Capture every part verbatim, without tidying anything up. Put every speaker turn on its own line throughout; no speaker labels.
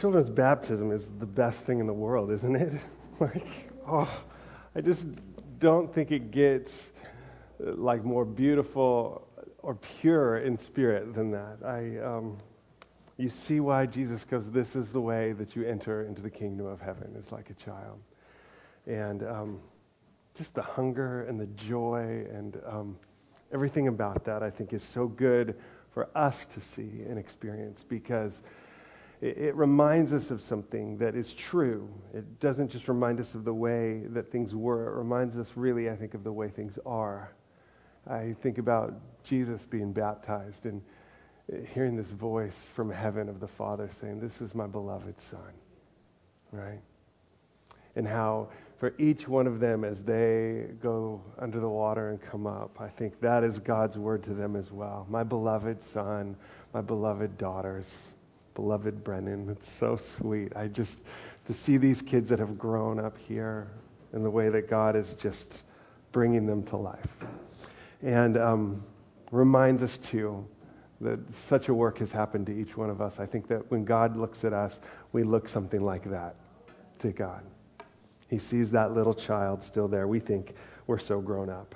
children's baptism is the best thing in the world, isn't it? Like, oh, I just don't think it gets uh, like more beautiful or pure in spirit than that. I, um, you see why Jesus goes, this is the way that you enter into the kingdom of heaven, is like a child. And um, just the hunger and the joy and um, everything about that, I think, is so good for us to see and experience, because it, it reminds us of something that is true. It doesn't just remind us of the way that things were. It reminds us really, I think, of the way things are. I think about Jesus being baptized and hearing this voice from heaven of the Father saying, this is my beloved Son, right? And how for each one of them as they go under the water and come up, I think that is God's word to them as well. My beloved son, my beloved daughters, beloved Brennan. It's so sweet. I just, to see these kids that have grown up here in the way that God is just bringing them to life. And um, reminds us too that such a work has happened to each one of us. I think that when God looks at us, we look something like that to God. He sees that little child still there. We think we're so grown up.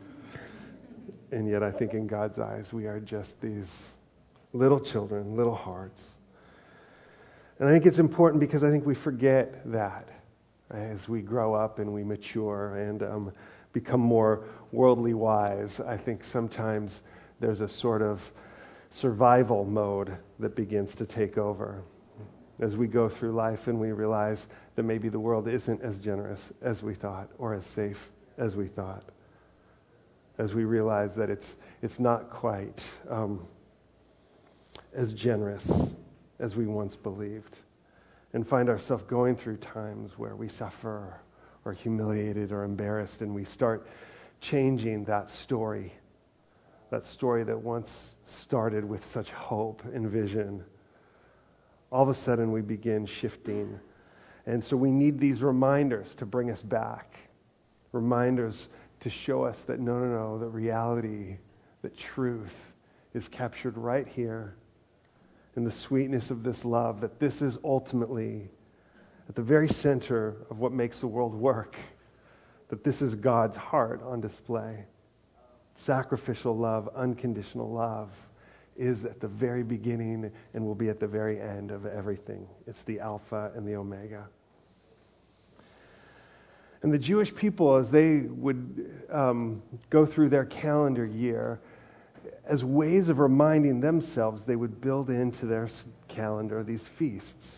And yet I think in God's eyes, we are just these little children, little hearts. And I think it's important because I think we forget that as we grow up and we mature and um, become more worldly wise. I think sometimes there's a sort of survival mode that begins to take over as we go through life and we realize that maybe the world isn't as generous as we thought or as safe as we thought. As we realize that it's it's not quite um, as generous as we once believed, and find ourselves going through times where we suffer or humiliated or embarrassed, and we start changing that story, that story that once started with such hope and vision. All of a sudden we begin shifting. And so we need these reminders to bring us back. Reminders to show us that no, no, no, the reality, the truth is captured right here in the sweetness of this love, that this is ultimately at the very center of what makes the world work, that this is God's heart on display. Sacrificial love, unconditional love is at the very beginning and will be at the very end of everything. It's the Alpha and the Omega. And the Jewish people, as they would um, go through their calendar year, as ways of reminding themselves, they would build into their calendar these feasts.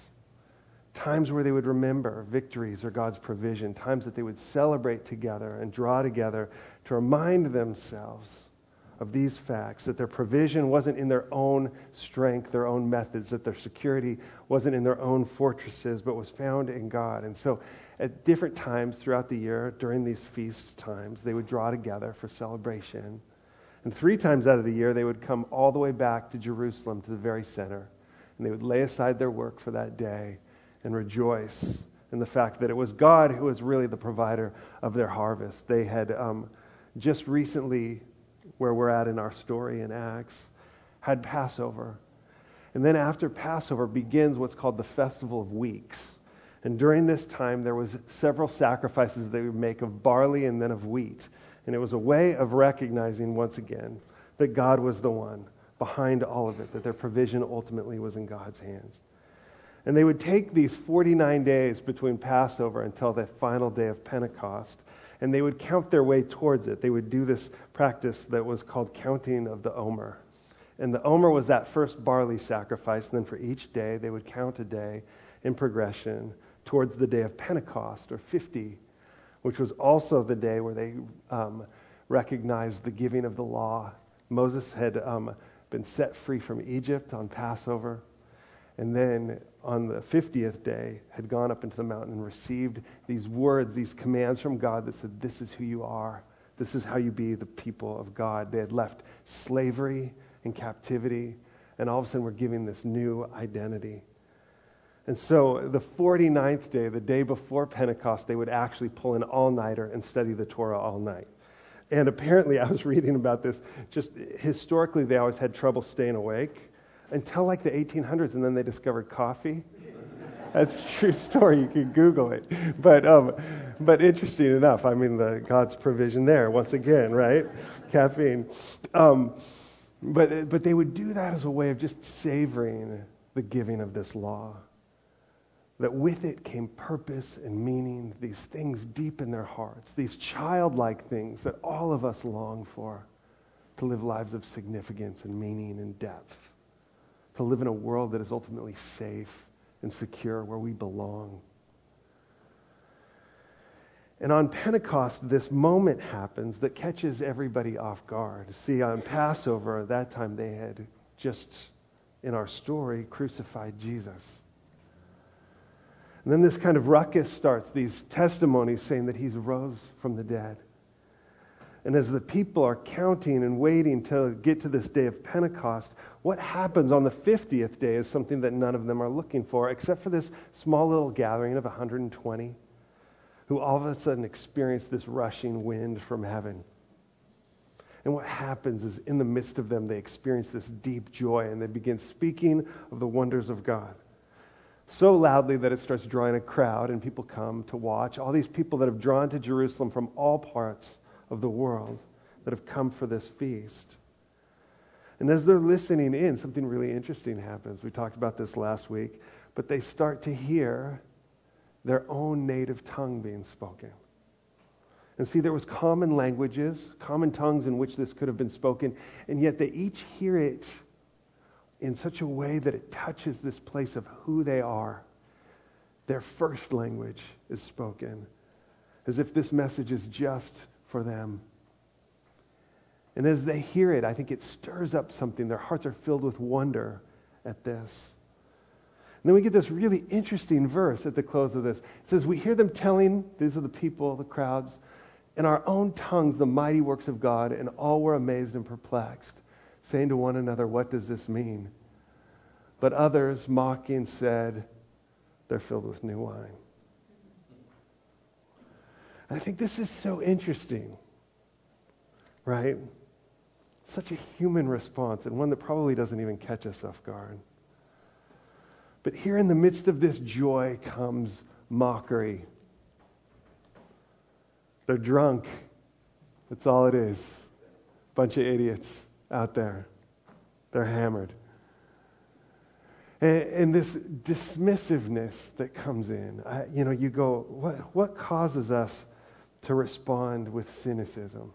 Times where they would remember victories or God's provision. Times that they would celebrate together and draw together to remind themselves of these facts, that their provision wasn't in their own strength, their own methods, that their security wasn't in their own fortresses, but was found in God. And so at different times throughout the year, during these feast times, they would draw together for celebration. And three times out of the year, they would come all the way back to Jerusalem, to the very center. And they would lay aside their work for that day and rejoice in the fact that it was God who was really the provider of their harvest. They had um, just recently, where we're at in our story in Acts, had Passover. And then after Passover begins what's called the Festival of Weeks. And during this time, there was several sacrifices they would make of barley and then of wheat. And it was a way of recognizing once again that God was the one behind all of it, that their provision ultimately was in God's hands. And they would take these forty-nine days between Passover until the final day of Pentecost, and they would count their way towards it. They would do this practice that was called counting of the Omer. And the Omer was that first barley sacrifice, and then for each day they would count a day in progression towards the day of Pentecost, or fifty, which was also the day where they um, recognized the giving of the law. Moses had um, been set free from Egypt on Passover, and then on the fiftieth day had gone up into the mountain and received these words, these commands from God that said, this is who you are. This is how you be the people of God. They had left slavery and captivity, and all of a sudden we're giving this new identity. And so the forty-ninth day, the day before Pentecost, they would actually pull an all-nighter and study the Torah all night. And apparently, I was reading about this, just historically they always had trouble staying awake until like the eighteen hundreds, and then they discovered coffee. That's a true story. You can Google it. But um, but interesting enough, I mean, the God's provision there once again, right? Caffeine. Um, but but they would do that as a way of just savoring the giving of this law. That with it came purpose and meaning, these things deep in their hearts, these childlike things that all of us long for, to live lives of significance and meaning and depth, to live in a world that is ultimately safe and secure, where we belong. And on Pentecost, this moment happens that catches everybody off guard. See, on Passover, at that time, they had just, in our story, crucified Jesus. And then this kind of ruckus starts, these testimonies saying that he's rose from the dead. And as the people are counting and waiting to get to this day of Pentecost, what happens on the fiftieth day is something that none of them are looking for, except for this small little gathering of one hundred twenty, who all of a sudden experience this rushing wind from heaven. And what happens is, in the midst of them, they experience this deep joy, and they begin speaking of the wonders of God. So loudly that it starts drawing a crowd, and people come to watch. All these people that have drawn to Jerusalem from all parts of the world that have come for this feast. And as they're listening in, something really interesting happens. We talked about this last week, but they start to hear their own native tongue being spoken. And see, there was common languages, common tongues in which this could have been spoken, and yet they each hear it in such a way that it touches this place of who they are. Their first language is spoken, as if this message is just for them. And as they hear it, I think it stirs up something. Their hearts are filled with wonder at this. And then we get this really interesting verse at the close of this. It says, we hear them telling, these are the people, the crowds, in our own tongues the mighty works of God, and all were amazed and perplexed, saying to one another, what does this mean? But others, mocking, said, they're filled with new wine. And I think this is so interesting, right? Such a human response, and one that probably doesn't even catch us off guard. But here in the midst of this joy comes mockery. They're drunk. That's all it is. Bunch of idiots out there. They're hammered. And, and this dismissiveness that comes in, I, you know, you go, what, what causes us to respond with cynicism?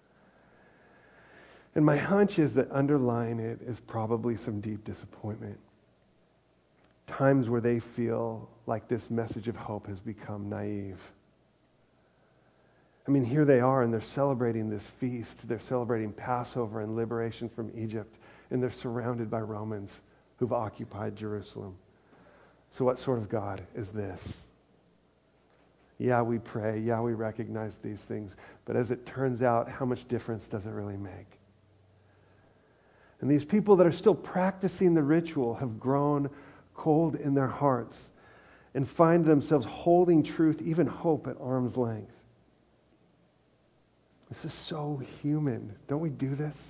And my hunch is that underlying it is probably some deep disappointment. Times where they feel like this message of hope has become naive. I mean, here they are, and they're celebrating this feast. They're celebrating Passover and liberation from Egypt, and they're surrounded by Romans who've occupied Jerusalem. So what sort of God is this? Yeah, we pray. Yeah, we recognize these things. But as it turns out, how much difference does it really make? And these people that are still practicing the ritual have grown cold in their hearts and find themselves holding truth, even hope, at arm's length. This is so human. Don't we do this?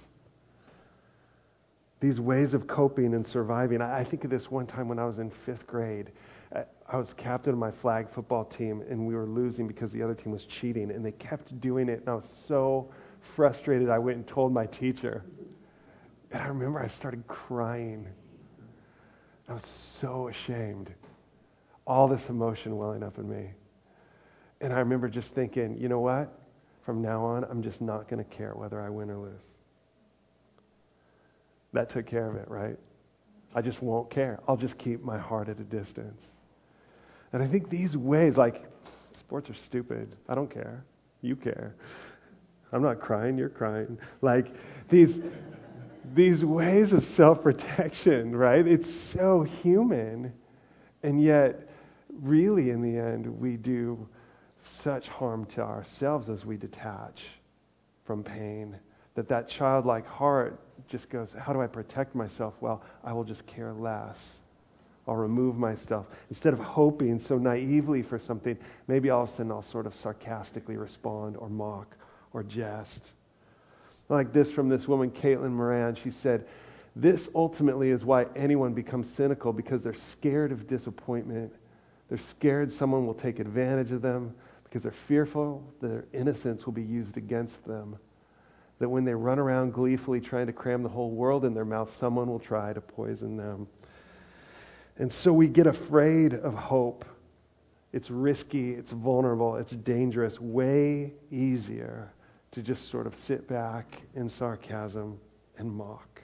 These ways of coping and surviving. I think of this one time when I was in fifth grade. I was captain of my flag football team, and we were losing because the other team was cheating, and they kept doing it, and I was so frustrated. I went and told my teacher. And I remember I started crying. I was so ashamed. All this emotion welling up in me. And I remember just thinking, you know what? From now on, I'm just not going to care whether I win or lose. That took care of it, right? I just won't care. I'll just keep my heart at a distance. And I think these ways, like, sports are stupid. I don't care. You care. I'm not crying. You're crying. Like, these... These ways of self-protection, right? It's so human. And yet, really, in the end, we do such harm to ourselves as we detach from pain, that that childlike heart just goes, how do I protect myself? Well, I will just care less. I'll remove myself. Instead of hoping so naively for something, maybe all of a sudden I'll sort of sarcastically respond or mock or jest. Like this from this woman, Caitlin Moran. She said, this ultimately is why anyone becomes cynical, because they're scared of disappointment, They're scared someone will take advantage of them because they're fearful that their innocence will be used against them. That when they run around gleefully trying to cram the whole world in their mouth, someone will try to poison them. And so we get afraid of hope. It's risky, it's vulnerable, it's dangerous. Way easier to just sort of sit back in sarcasm and mock.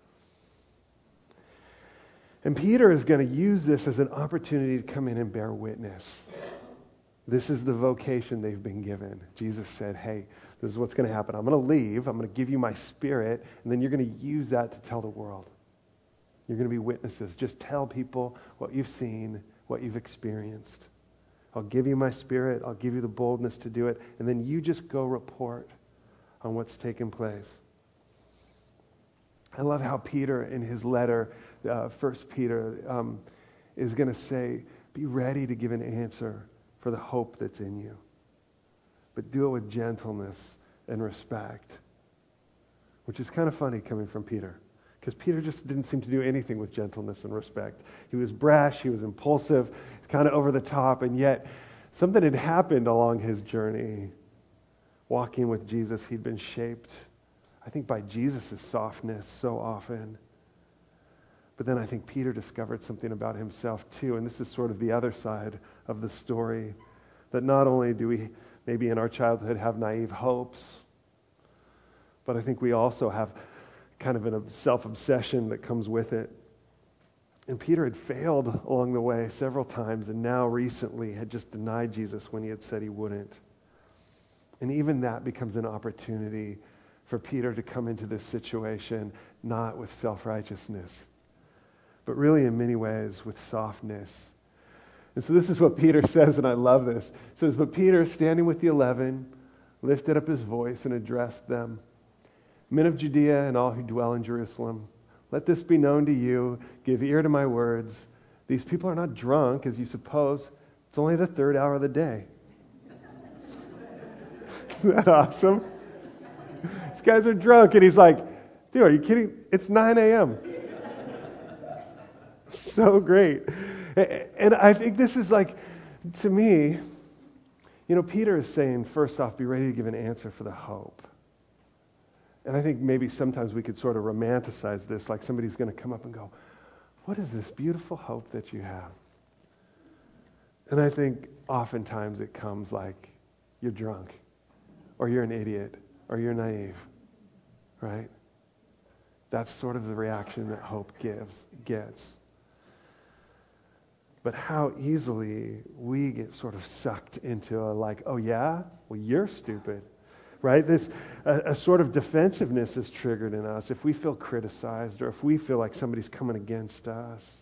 And Peter is going to use this as an opportunity to come in and bear witness. This is the vocation they've been given. Jesus said, hey, this is what's going to happen. I'm going to leave. I'm going to give you my Spirit, and then you're going to use that to tell the world. You're going to be witnesses. Just tell people what you've seen, what you've experienced. I'll give you my Spirit. I'll give you the boldness to do it, and then you just go report on what's taken place. I love how Peter, in his letter, uh, First Peter, um, is going to say, be ready to give an answer for the hope that's in you. But do it with gentleness and respect. Which is kind of funny coming from Peter. Because Peter just didn't seem to do anything with gentleness and respect. He was brash, he was impulsive, kind of over the top, and yet something had happened along his journey. Walking with Jesus, he'd been shaped, I think, by Jesus' softness so often. But then I think Peter discovered something about himself too, and this is sort of the other side of the story, that not only do we maybe in our childhood have naive hopes, but I think we also have kind of a self-obsession that comes with it. And Peter had failed along the way several times, and now recently had just denied Jesus when he had said he wouldn't. And even that becomes an opportunity for Peter to come into this situation not with self-righteousness, but really in many ways with softness. And so this is what Peter says, and I love this. It says, but Peter, standing with the eleven, lifted up his voice and addressed them. Men of Judea and all who dwell in Jerusalem, let this be known to you. Give ear to my words. These people are not drunk, as you suppose. It's only the third hour of the day. Isn't that awesome? These guys are drunk, and he's like, dude, are you kidding? It's nine a.m. So great. And I think this is like, to me, you know, Peter is saying, first off, be ready to give an answer for the hope. And I think maybe sometimes we could sort of romanticize this, like somebody's going to come up and go, what is this beautiful hope that you have? And I think oftentimes it comes like, you're drunk, or you're an idiot, or you're naive, right? That's sort of the reaction that hope gives, gets. But how easily we get sort of sucked into a like, oh yeah? Well, you're stupid. Right? This a, a sort of defensiveness is triggered in us if we feel criticized or if we feel like somebody's coming against us.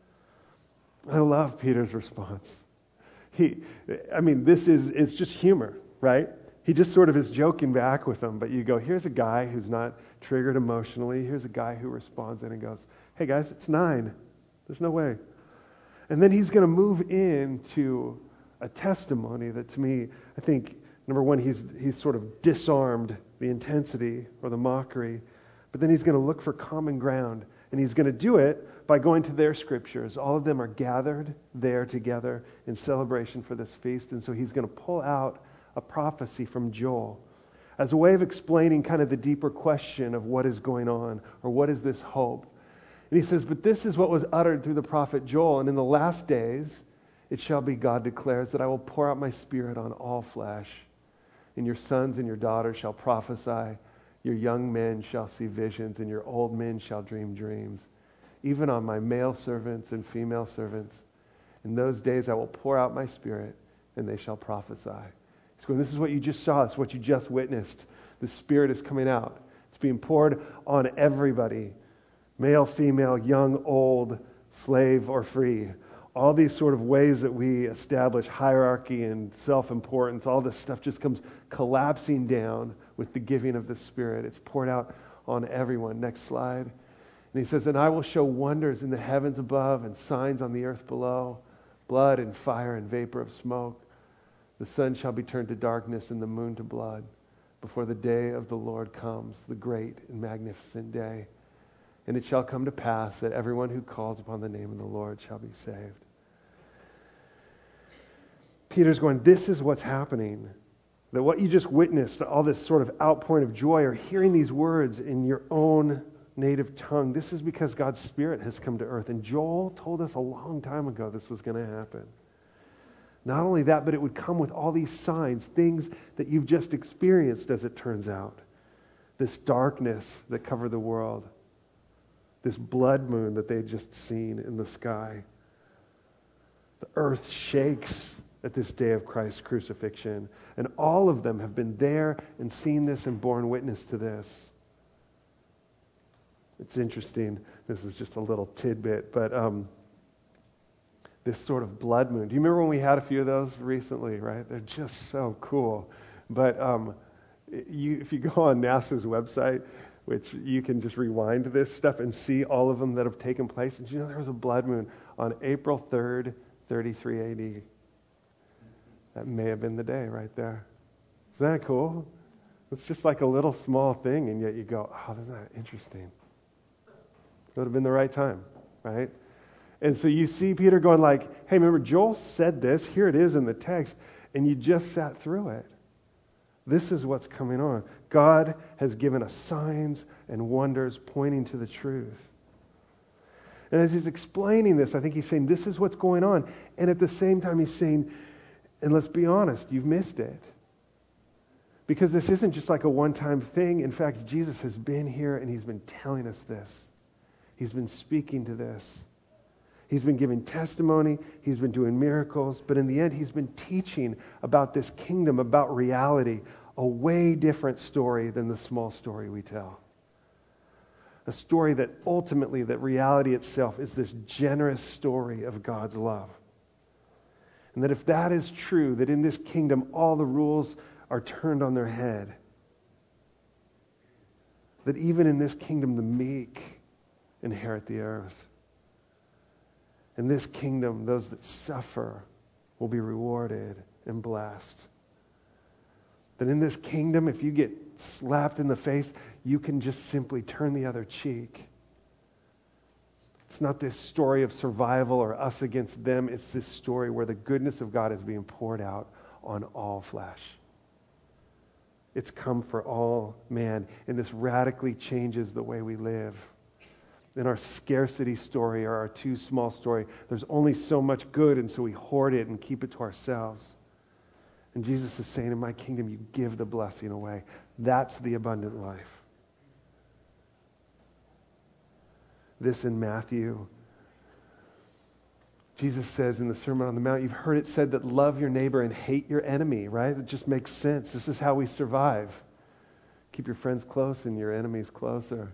I love Peter's response. He, I mean, this is, it's just humor, right? He just sort of is joking back with them, but you go, here's a guy who's not triggered emotionally. Here's a guy who responds in and goes, hey guys, it's nine. There's no way. And then he's going to move into a testimony that to me, I think, number one, he's he's sort of disarmed the intensity or the mockery, but then he's going to look for common ground, and he's going to do it by going to their scriptures. All of them are gathered there together in celebration for this feast, and so he's going to pull out a prophecy from Joel as a way of explaining kind of the deeper question of what is going on, or what is this hope. And he says, but this is what was uttered through the prophet Joel, and in the last days it shall be, God declares, that I will pour out my Spirit on all flesh. And your sons and your daughters shall prophesy. Your young men shall see visions, and your old men shall dream dreams. Even on my male servants and female servants. In those days I will pour out my Spirit, and they shall prophesy. He's going, this is what you just saw. It's what you just witnessed. The Spirit is coming out. It's being poured on everybody. Male, female, young, old, slave, or free. All these sort of ways that we establish hierarchy and self-importance, all this stuff just comes collapsing down with the giving of the Spirit. It's poured out on everyone. Next slide. And he says, and I will show wonders in the heavens above and signs on the earth below, blood and fire and vapor of smoke. The sun shall be turned to darkness and the moon to blood before the day of the Lord comes, the great and magnificent day. And it shall come to pass that everyone who calls upon the name of the Lord shall be saved. Peter's going, this is what's happening. That what you just witnessed, all this sort of outpouring of joy, or hearing these words in your own native tongue, this is because God's Spirit has come to earth. And Joel told us a long time ago this was going to happen. Not only that, but it would come with all these signs, things that you've just experienced, as it turns out. This darkness that covered the world. This blood moon that they had just seen in the sky. The earth shakes at this day of Christ's crucifixion. And all of them have been there and seen this and borne witness to this. It's interesting. This is just a little tidbit, but um, this sort of blood moon. Do you remember when we had a few of those recently, right? They're just so cool. But um, you, if you go on NASA's website, which you can just rewind this stuff and see all of them that have taken place. And you know there was a blood moon on April third, thirty-three A D. That may have been the day right there. Isn't that cool? It's just like a little small thing, and yet you go, oh, isn't that interesting? It would have been the right time, right? And so you see Peter going like, hey, remember, Joel said this. Here it is in the text, and you just sat through it. This is what's coming on. God has given us signs and wonders pointing to the truth. And as he's explaining this, I think he's saying, this is what's going on. And at the same time, he's saying, and let's be honest, you've missed it. Because this isn't just like a one-time thing. In fact, Jesus has been here and he's been telling us this. He's been speaking to this. He's been giving testimony. He's been doing miracles. But in the end, he's been teaching about this kingdom, about reality. A way different story than the small story we tell. A story that ultimately, that reality itself is this generous story of God's love. And that if that is true, that in this kingdom all the rules are turned on their head. That even in this kingdom the meek inherit the earth. In this kingdom those that suffer will be rewarded and blessed. That in this kingdom if you get slapped in the face, you can just simply turn the other cheek. It's not this story of survival or us against them. It's this story where the goodness of God is being poured out on all flesh. It's come for all man. And this radically changes the way we live. In our scarcity story or our too small story, there's only so much good, and so we hoard it and keep it to ourselves. And Jesus is saying, in my kingdom, you give the blessing away. That's the abundant life. This in Matthew. Jesus says in the Sermon on the Mount, you've heard it said that love your neighbor and hate your enemy, right? It just makes sense. This is how we survive. Keep your friends close and your enemies closer.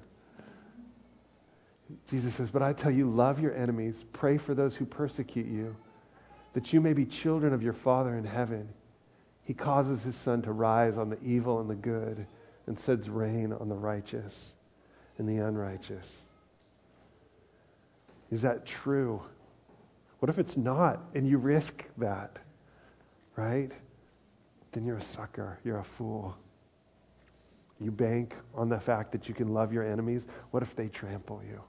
Jesus says, but I tell you, love your enemies, pray for those who persecute you, that you may be children of your Father in heaven. He causes his sun to rise on the evil and the good and sends rain on the righteous and the unrighteous. Is that true? What if it's not and you risk that, right? Then you're a sucker. You're a fool. You bank on the fact that you can love your enemies. What if they trample you?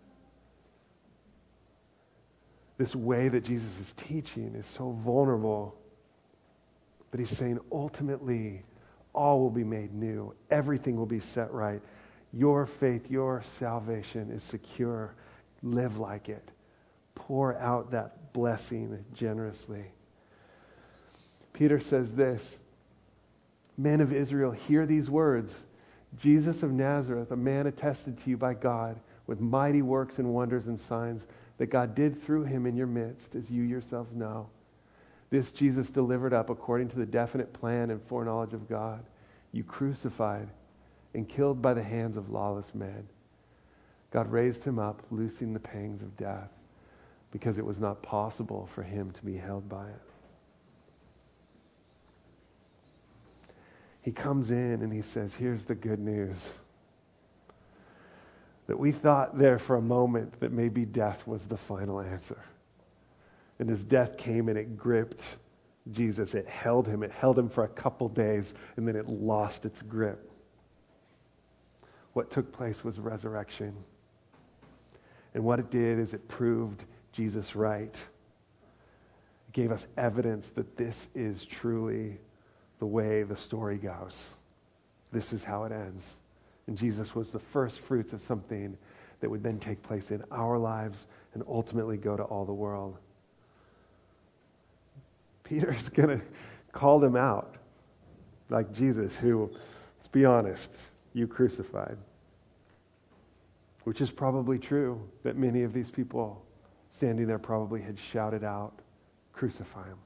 This way that Jesus is teaching is so vulnerable. But he's saying ultimately all will be made new. Everything will be set right. Your faith, your salvation is secure. Live like it. Pour out that blessing generously. Peter says this, men of Israel, hear these words. Jesus of Nazareth, a man attested to you by God with mighty works and wonders and signs that God did through him in your midst, as you yourselves know. This Jesus delivered up according to the definite plan and foreknowledge of God. You crucified and killed by the hands of lawless men. God raised him up, loosing the pangs of death, because it was not possible for him to be held by it. He comes in and he says, here's the good news. That we thought there for a moment that maybe death was the final answer. And as death came and it gripped Jesus, it held him. It held him for a couple days and then it lost its grip. What took place was resurrection. And what it did is it proved Jesus right. It gave us evidence that this is truly the way the story goes. This is how it ends. And Jesus was the first fruits of something that would then take place in our lives and ultimately go to all the world. Peter's going to call them out like Jesus, who, let's be honest, you crucified. Which is probably true, that many of these people standing there probably had shouted out, crucify him.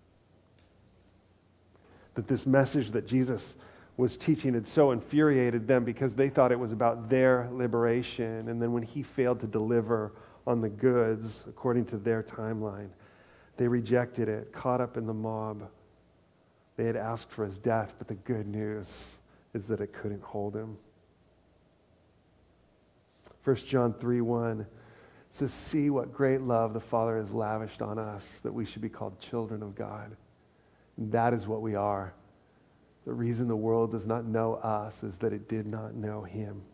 That this message that Jesus was teaching had so infuriated them because they thought it was about their liberation. And then when he failed to deliver on the goods according to their timeline, they rejected it, caught up in the mob. They had asked for his death, but the good news is that it couldn't hold him. First John three one says, see what great love the Father has lavished on us, that we should be called children of God. And that is what we are. The reason the world does not know us is that it did not know him.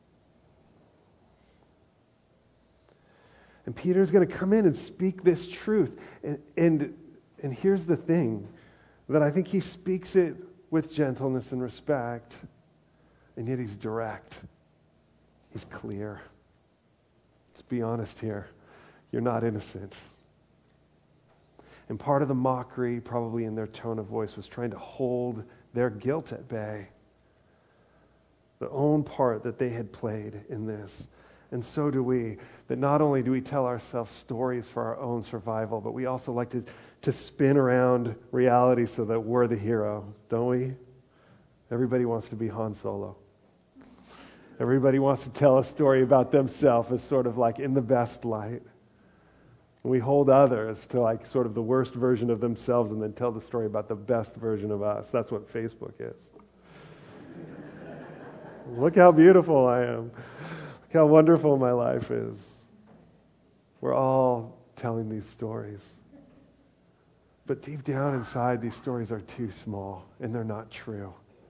And Peter's going to come in and speak this truth. And, and, and here's the thing, that I think he speaks it with gentleness and respect, and yet he's direct. He's clear. Let's be honest here. You're not innocent. And part of the mockery, probably in their tone of voice, was trying to hold their guilt at bay. The own part that they had played in this. And so do we. That not only do we tell ourselves stories for our own survival, but we also like to, to spin around reality so that we're the hero, don't we? Everybody wants to be Han Solo. Everybody wants to tell a story about themselves as sort of like in the best light. And we hold others to like sort of the worst version of themselves and then tell the story about the best version of us. That's what Facebook is. Look how beautiful I am. Look how wonderful my life is. We're all telling these stories. But deep down inside, these stories are too small and they're not true.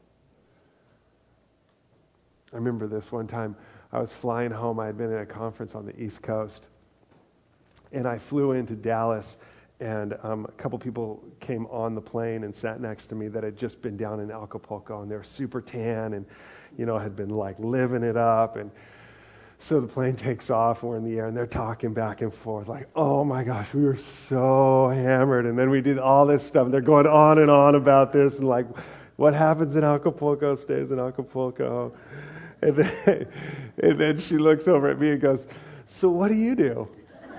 I remember this one time. I was flying home. I had been at a conference on the East Coast. And I flew into Dallas, and um, a couple people came on the plane and sat next to me that had just been down in Acapulco, and they were super tan and, you know, had been like living it up. And so the plane takes off, and we're in the air, and they're talking back and forth like, oh my gosh, we were so hammered. And then we did all this stuff, and they're going on and on about this, and like, what happens in Acapulco stays in Acapulco. And then, and then she looks over at me and goes, so what do you do?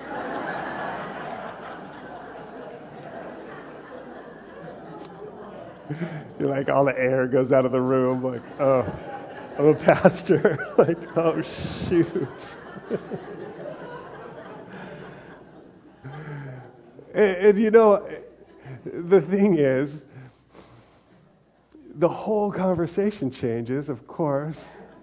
You're like, all the air goes out of the room. Like, oh, I'm a pastor. Like, oh, shoot. and, and, you know, the thing is, the whole conversation changes, of course.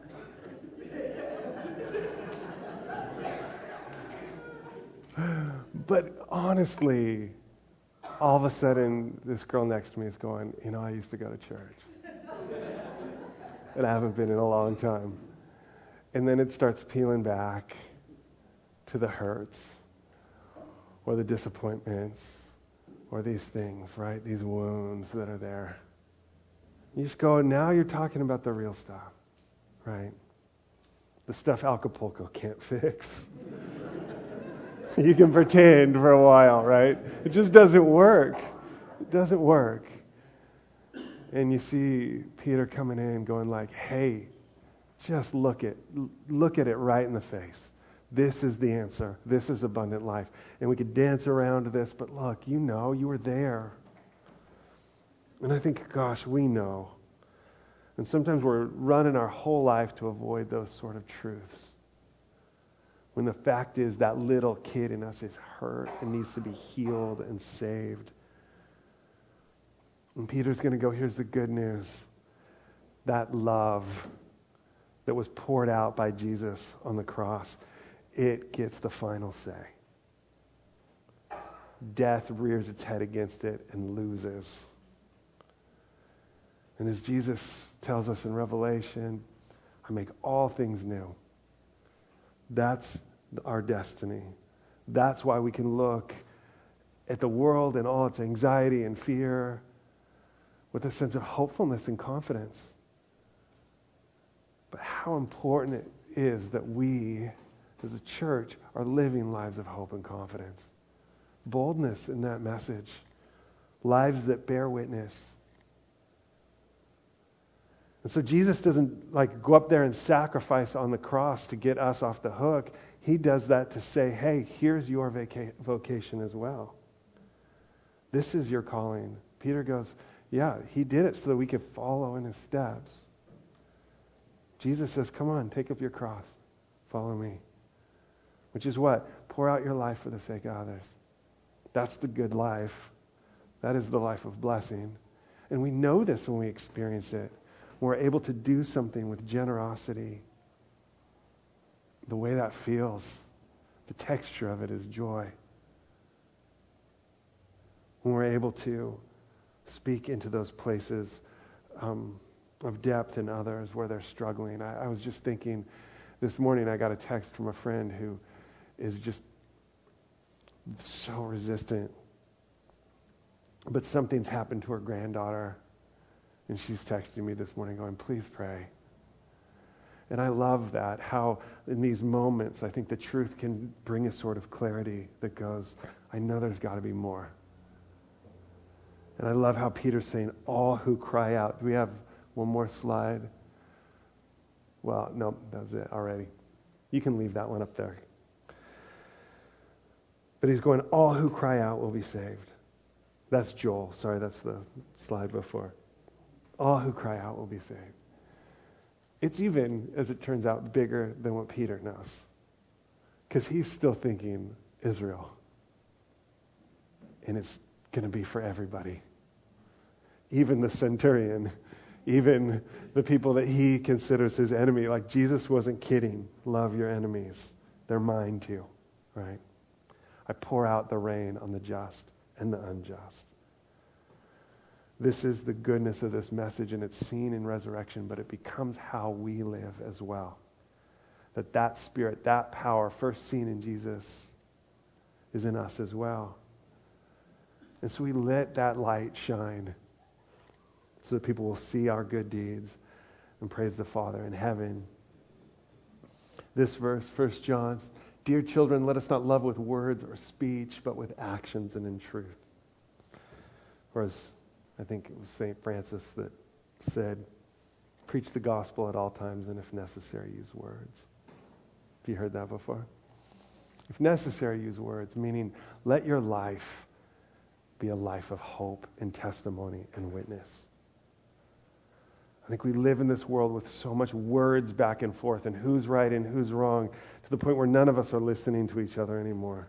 But honestly, all of a sudden, this girl next to me is going, you know, I used to go to church. And I haven't been in a long time. And then it starts peeling back to the hurts or the disappointments or these things, right? These wounds that are there. You just go, now you're talking about the real stuff, right? The stuff Acapulco can't fix. You can pretend for a while, right? It just doesn't work. It doesn't work. And you see Peter coming in going like, hey, just look at look at it right in the face. This is the answer. This is abundant life. And we could dance around this, but look, you know, you were there. And I think, gosh, we know. And sometimes we're running our whole life to avoid those sort of truths. When the fact is that little kid in us is hurt and needs to be healed and saved. And Peter's going to go, here's the good news. That love that was poured out by Jesus on the cross, it gets the final say. Death rears its head against it and loses. And as Jesus tells us in Revelation, I make all things new. That's our destiny. That's why we can look at the world and all its anxiety and fear with a sense of hopefulness and confidence. But how important it is that we, as a church, are living lives of hope and confidence. Boldness in that message. Lives that bear witness. And so Jesus doesn't like go up there and sacrifice on the cross to get us off the hook. He does that to say, hey, here's your vaca- vocation as well. This is your calling. Peter goes, yeah, he did it so that we could follow in his steps. Jesus says, come on, take up your cross. Follow me. Which is what? Pour out your life for the sake of others. That's the good life. That is the life of blessing. And we know this when we experience it. We're able to do something with generosity. The way that feels, the texture of it is joy. When we're able to speak into those places um, of depth in others where they're struggling. I, I was just thinking this morning, I got a text from a friend who is just so resistant. But something's happened to her granddaughter. And she's texting me this morning going, please pray. And I love that, how in these moments, I think the truth can bring a sort of clarity that goes, I know there's got to be more. And I love how Peter's saying, all who cry out. Do we have one more slide? Well, no, that was it already. You can leave that one up there. But he's going, all who cry out will be saved. That's Joel. Sorry, that's the slide before. All who cry out will be saved. It's even, as it turns out, bigger than what Peter knows. Because he's still thinking Israel. And it's going to be for everybody. Even the centurion, even the people that he considers his enemy. Like Jesus wasn't kidding. Love your enemies. They're mine too, right? I pour out the rain on the just and the unjust. This is the goodness of this message, and it's seen in resurrection, but it becomes how we live as well. That that spirit, that power, first seen in Jesus, is in us as well. And so we let that light shine so that people will see our good deeds and praise the Father in heaven. This verse, First John, dear children, let us not love with words or speech, but with actions and in truth. Whereas I think it was Saint Francis that said, preach the gospel at all times, and if necessary, use words. Have you heard that before? If necessary, use words, meaning let your life be a life of hope and testimony and witness. I think we live in this world with so much words back and forth and who's right and who's wrong to the point where none of us are listening to each other anymore.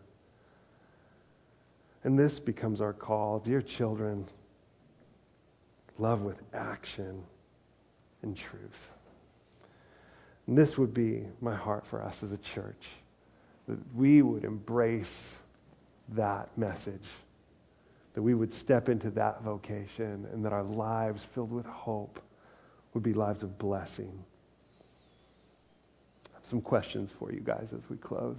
And this becomes our call. Dear children, love with action and truth. And this would be my heart for us as a church, that we would embrace that message, that we would step into that vocation, and that our lives filled with hope would be lives of blessing. I have some questions for you guys as we close.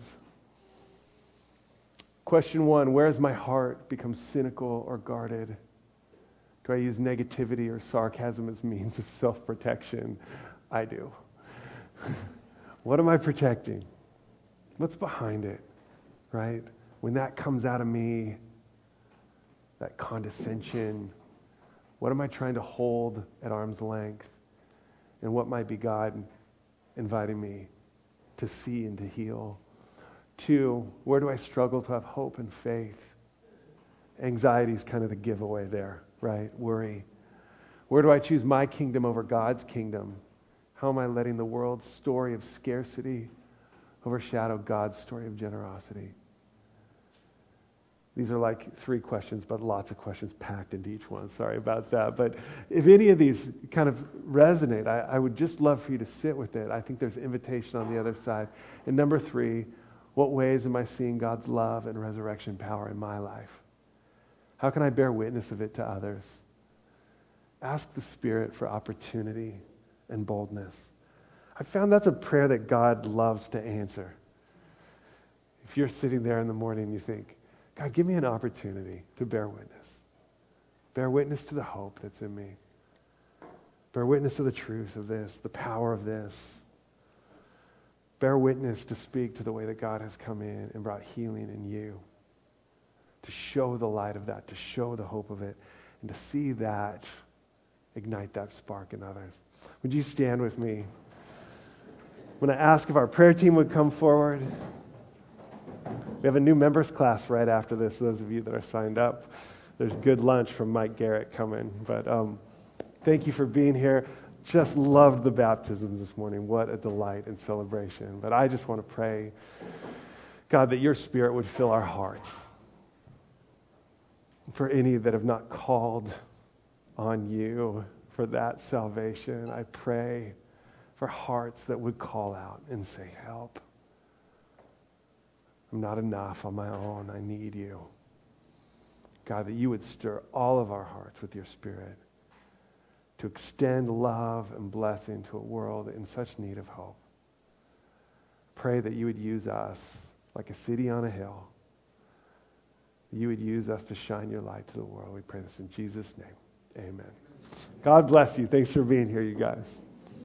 Question one, where has my heart become cynical or guarded? Do I use negativity or sarcasm as means of self-protection? I do. What am I protecting? What's behind it, right? When that comes out of me, that condescension, what am I trying to hold at arm's length? And what might be God inviting me to see and to heal? Two, where do I struggle to have hope and faith? Anxiety is kind of the giveaway there, right? Worry. Where do I choose my kingdom over God's kingdom? How am I letting the world's story of scarcity overshadow God's story of generosity? These are like three questions, but lots of questions packed into each one. Sorry about that. But if any of these kind of resonate, I, I would just love for you to sit with it. I think there's invitation on the other side. And number three, what ways am I seeing God's love and resurrection power in my life? How can I bear witness of it to others? Ask the Spirit for opportunity and boldness. I found that's a prayer that God loves to answer. If you're sitting there in the morning and you think, God, give me an opportunity to bear witness. Bear witness to the hope that's in me. Bear witness to the truth of this, the power of this. Bear witness to speak to the way that God has come in and brought healing in you. To show the light of that, to show the hope of it, and to see that ignite that spark in others. Would you stand with me? When I ask if our prayer team would come forward. We have a new members class right after this, those of you that are signed up. There's good lunch from Mike Garrett coming. But um, thank you for being here. Just loved the baptisms this morning. What a delight and celebration. But I just want to pray, God, that your Spirit would fill our hearts. For any that have not called on you for that salvation, I pray for hearts that would call out and say, help. I'm not enough on my own. I need you. God, that you would stir all of our hearts with your Spirit to extend love and blessing to a world in such need of hope. Pray that you would use us like a city on a hill. You would use us to shine your light to the world. We pray this in Jesus' name. Amen. God bless you. Thanks for being here, you guys.